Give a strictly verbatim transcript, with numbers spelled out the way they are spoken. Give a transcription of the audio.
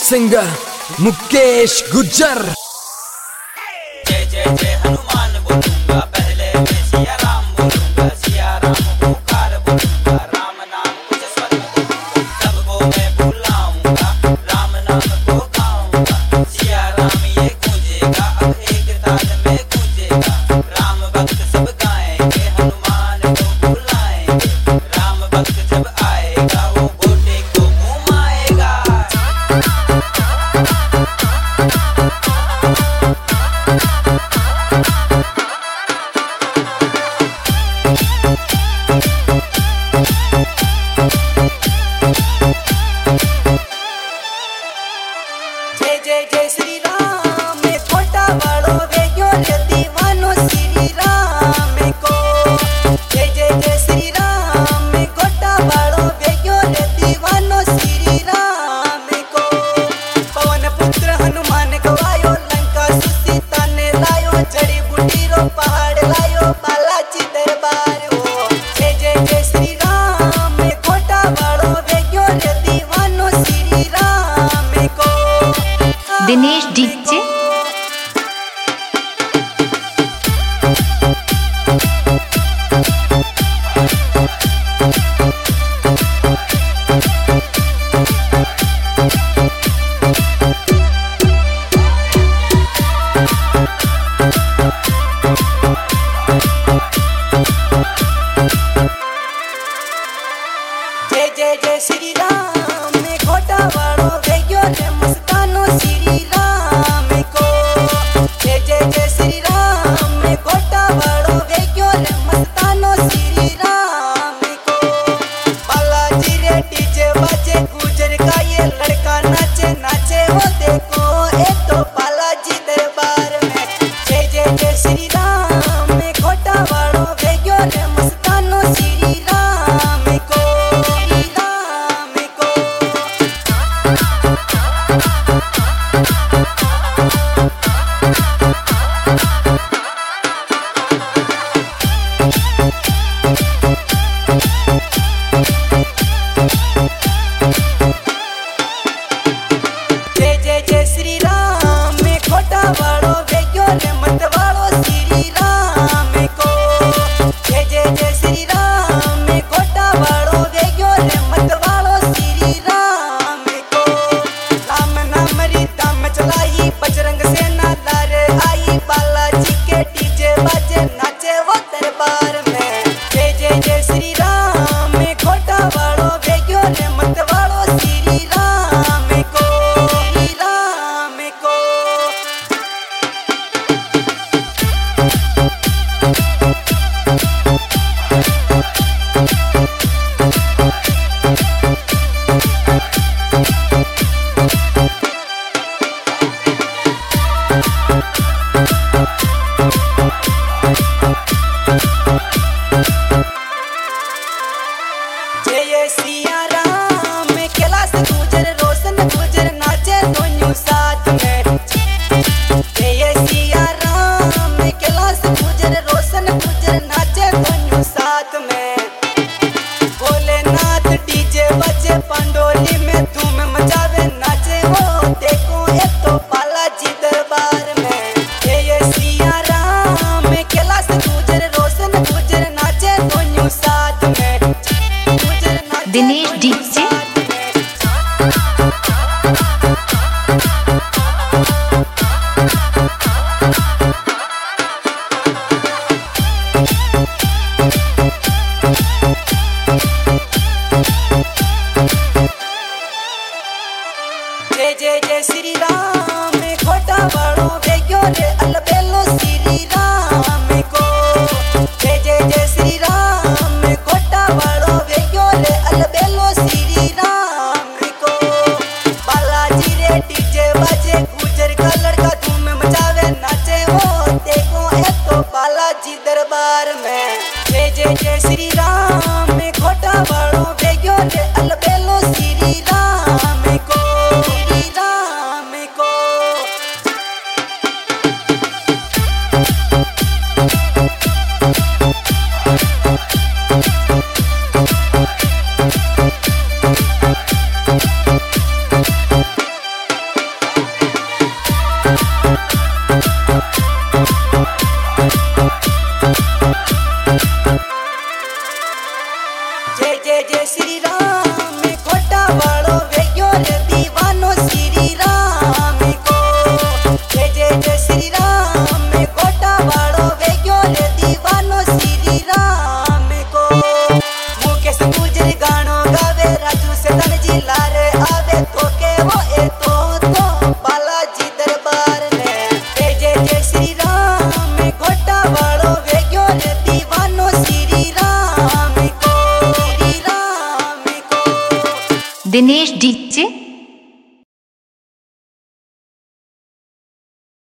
Singer Mukesh Gujjar. जय जय जय हनुमान बोलूंगा, पहले मैं सिया राम बोलूंगा, सिया राम पुकार बोलूंगा, राम नाम कुछ स्वर्ग बोलूंगा, सबको मैं बुलाऊंगा, राम नाम को गाऊंगा, सिया राम ये गूंजेगा, अब एक ताल में गूंजेगा, राम भक्त सब गाएंगे, हनुमान को बुलाएंगे, राम भक्त जब आएगा वो गोटे को घुमाएगा। जय जय जय श्री राम में छोटा बड़ो वेग्यो रे दीवानो श्री राम को। जय जय जय श्री राम में छोटा बड़ो वेग्यो रे दीवानो श्री राम को। पवन पुत्र हनुमान को आयो, लंका सुसीता ने लायो, जड़ी बूटी रो पहाड़ लायो, बालाजी दरबार हो। जय जय जय श्री राम में छोटा बड़ो वेग्यो रे दीवानो श्री राम को। दिनेश डीजे। जय जय जय श्री राम में घोटा बड़ो वेग्यो रे मस्तानो श्री राम को। जय जय जय श्री राम में घोटा बड़ो वेग्यो रे मस्तानो श्री राम को। बालाजी रे डीजे बाजे, गुजर का ये लड़का नाचे नाचे वो देखो, ए तो बालाजी दरबार में। जय जय जय श्री राम में घोटा बड़ो वेग्यो रे मस्तानो श्री राम को। श्री राम को। जय जय जय श्री राम में खोटा बड़ो वेग्यो रे मत वालो श्री राम को। जय जय जय श्री राम में खोटा बड़ो वेग्यो रे मत वालो श्री राम को। राम नाम री दाम चलाई, बजरंग सेना लारे आई, बालाजी के डीजे बाजे नाचे वो दरबार में। जय जय जय श्री राम में खोटा बड़ो वेग्यो रे मत वालो श्री राम को। श्री राम को। जय सिया राम में कैलाश गुजर, रोशन गुजर नाचे दोनों साथ में। जय सिया राम में कैलाश गुजर, रोशन गुजर नाचे दोनों साथ में। भोलेनाथ डीजे बजे, पंडोली में धूम मचावे, नाचे वो देखो ये तो बालाजी दरबार में। जय सिया राम में कैलाश गुजर, रोशन गुजर नाचे दोनों साथ में। गुजर नाचे दिनेश डीजे। जय जय जय श्री राम में खोटा बड़ो वेग्यो रे अलबेलो श्री राम को। जय जय जय श्री राम में खोटा बड़ो वेग्यो रे अलबेलो श्री राम को। बालाजी रे डीजे बाजे, गुजर का लड़का धूम मचावे, नाचे वो देखो ए तो बालाजी दरबार में। जय जय जय श्री राम में खोटा बड़ो वेग्यो रे अलबेलो श्री राम को। श्री राम को। दिनेश डीजे